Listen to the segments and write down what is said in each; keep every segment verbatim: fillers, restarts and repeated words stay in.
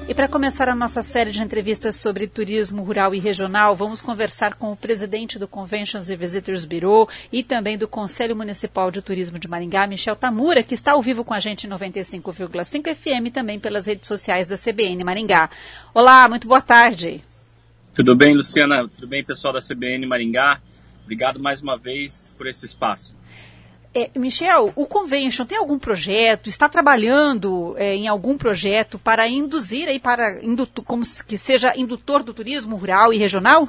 E para começar a nossa série de entrevistas sobre turismo rural e regional, vamos conversar com o presidente do Conventions and Visitors Bureau e também do Conselho Municipal de Turismo de Maringá, Michel Tamura, que está ao vivo com a gente em noventa e cinco vírgula cinco F M e também pelas redes sociais da C B N Maringá. Olá, muito boa tarde. Tudo bem, Luciana? Tudo bem, pessoal da C B N Maringá? Obrigado mais uma vez por esse espaço. É, Michel, o Convention tem algum projeto, está trabalhando é, em algum projeto para induzir, aí para induto, como que seja indutor do turismo rural e regional?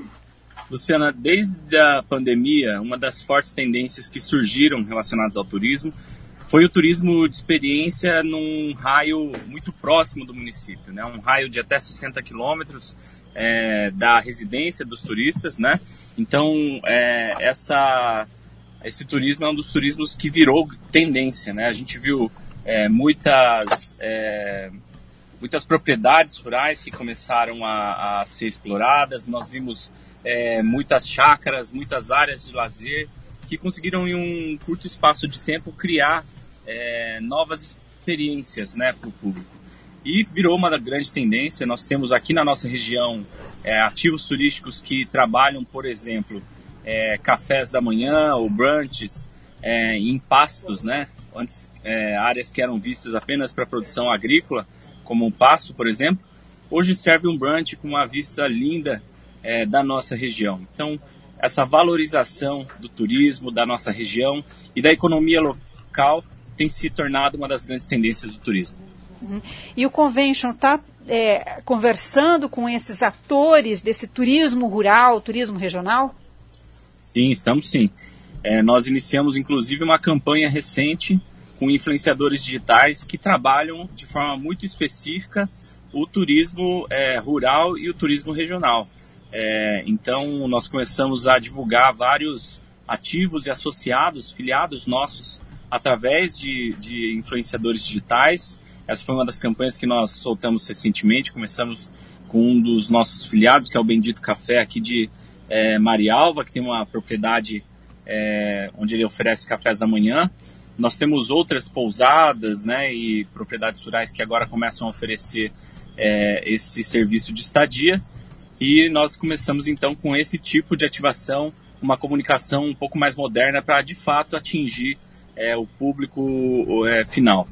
Luciana, desde a pandemia, uma das fortes tendências que surgiram relacionadas ao turismo foi o turismo de experiência num raio muito próximo do município, né? Um raio de até sessenta quilômetros é, da residência dos turistas, né? Então, é, essa... Esse turismo é um dos turismos que virou tendência, né? A gente viu é, muitas, é, muitas propriedades rurais que começaram a, a ser exploradas. Nós vimos é, muitas chácaras, muitas áreas de lazer que conseguiram em um curto espaço de tempo criar é, novas experiências, né, para o público. E virou uma grande tendência. Nós temos aqui na nossa região é, ativos turísticos que trabalham, por exemplo, É, cafés da manhã ou brunches é, em pastos, né? Antes, é, áreas que eram vistas apenas para produção agrícola, como um pasto, por exemplo, hoje serve um brunch com uma vista linda é, da nossa região. Então, essa valorização do turismo, da nossa região e da economia local tem se tornado uma das grandes tendências do turismo. Uhum. E o Convention está é, conversando com esses atores desse turismo rural, turismo regional? Sim, estamos sim. É, nós iniciamos, inclusive, uma campanha recente com influenciadores digitais que trabalham de forma muito específica o turismo é, rural e o turismo regional. É, então, nós começamos a divulgar vários ativos e associados, filiados nossos, através de, de influenciadores digitais. Essa foi uma das campanhas que nós soltamos recentemente. Começamos com um dos nossos filiados, que é o Bendito Café, aqui de É, Marialva, que tem uma propriedade é, onde ele oferece cafés da manhã. Nós temos outras pousadas, né, e propriedades rurais que agora começam a oferecer é, esse serviço de estadia, e nós começamos então com esse tipo de ativação, uma comunicação um pouco mais moderna para de fato atingir é, o público é, final.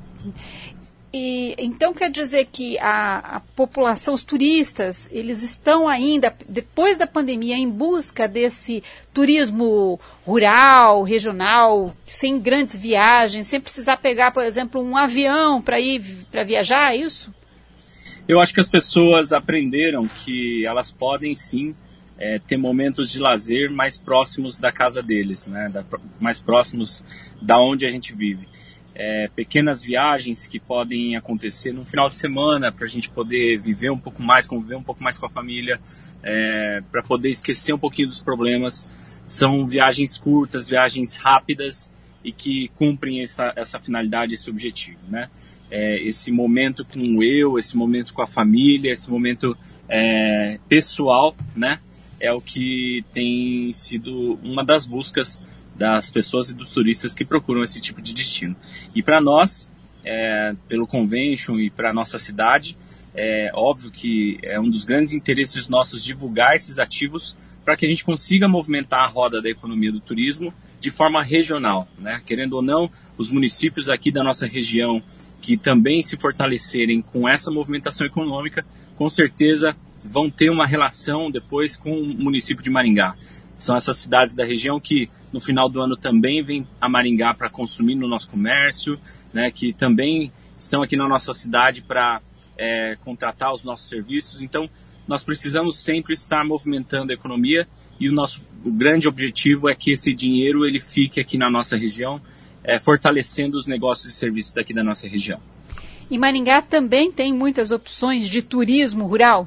E, então quer dizer que a, a população, os turistas, eles estão ainda, depois da pandemia, em busca desse turismo rural, regional, sem grandes viagens, sem precisar pegar, por exemplo, um avião para ir para viajar, é isso? Eu acho que as pessoas aprenderam que elas podem sim é, ter momentos de lazer mais próximos da casa deles, né? Da, mais próximos da onde a gente vive. É, pequenas viagens que podem acontecer no final de semana para a gente poder viver um pouco mais, conviver um pouco mais com a família, é, para poder esquecer um pouquinho dos problemas. São viagens curtas, viagens rápidas e que cumprem essa, essa finalidade, esse objetivo, né? É, esse momento com o eu, esse momento com a família, esse momento é, pessoal, né? É o que tem sido uma das buscas das pessoas e dos turistas que procuram esse tipo de destino. E para nós, é, pelo Convention e para a nossa cidade, é óbvio que é um dos grandes interesses nossos divulgar esses ativos para que a gente consiga movimentar a roda da economia do turismo de forma regional, né? Querendo ou não, os municípios aqui da nossa região que também se fortalecerem com essa movimentação econômica, com certeza vão ter uma relação depois com o município de Maringá. São essas cidades da região que no final do ano também vêm a Maringá para consumir no nosso comércio, né, que também estão aqui na nossa cidade para é, contratar os nossos serviços. Então, nós precisamos sempre estar movimentando a economia e o nosso o grande objetivo é que esse dinheiro ele fique aqui na nossa região, é, fortalecendo os negócios e serviços daqui da nossa região. E Maringá também tem muitas opções de turismo rural?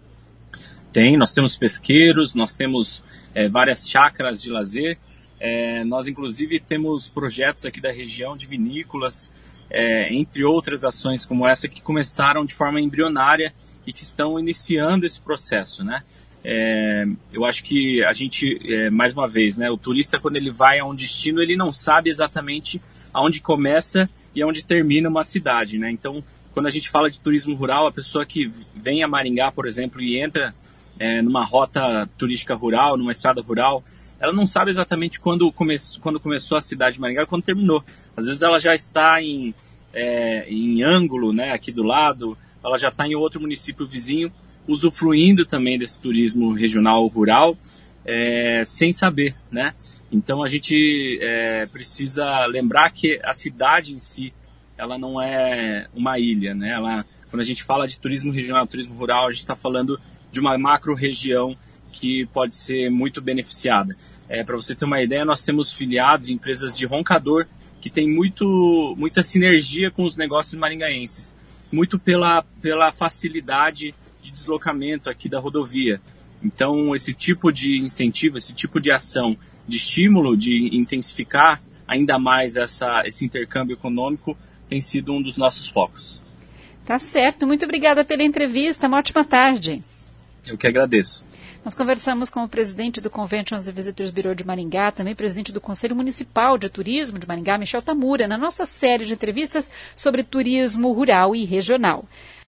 Tem, nós temos pesqueiros, nós temos é, várias chácaras de lazer, é, nós inclusive temos projetos aqui da região de vinícolas, é, entre outras ações como essa que começaram de forma embrionária e que estão iniciando esse processo, né? É, eu acho que a gente, é, mais uma vez, né, o turista quando ele vai a um destino, ele não sabe exatamente aonde começa e aonde termina uma cidade, né? Então, quando a gente fala de turismo rural, a pessoa que vem a Maringá, por exemplo, e entra é, numa rota turística rural, numa estrada rural, ela não sabe exatamente quando, come, quando começou a cidade de Maringá e quando terminou. Às vezes ela já está em, é, em Ângulo, né, aqui do lado, ela já está em outro município vizinho, usufruindo também desse turismo regional rural, é, sem saber, né? Então a gente é, precisa lembrar que a cidade em si, ela não é uma ilha, né? Ela, quando a gente fala de turismo regional, turismo rural, a gente está falando de uma macro-região que pode ser muito beneficiada. É, para você ter uma ideia, nós temos filiados em empresas de Roncador que tem muito, muita sinergia com os negócios maringaenses, muito pela, pela facilidade de deslocamento aqui da rodovia. Então, esse tipo de incentivo, esse tipo de ação, de estímulo, de intensificar ainda mais essa, esse intercâmbio econômico, tem sido um dos nossos focos. Tá certo. Muito obrigada pela entrevista. Uma ótima tarde. Eu que agradeço. Nós conversamos com o presidente do Conventions and Visitors Bureau de Maringá, também presidente do Conselho Municipal de Turismo de Maringá, Michel Tamura, na nossa série de entrevistas sobre turismo rural e regional.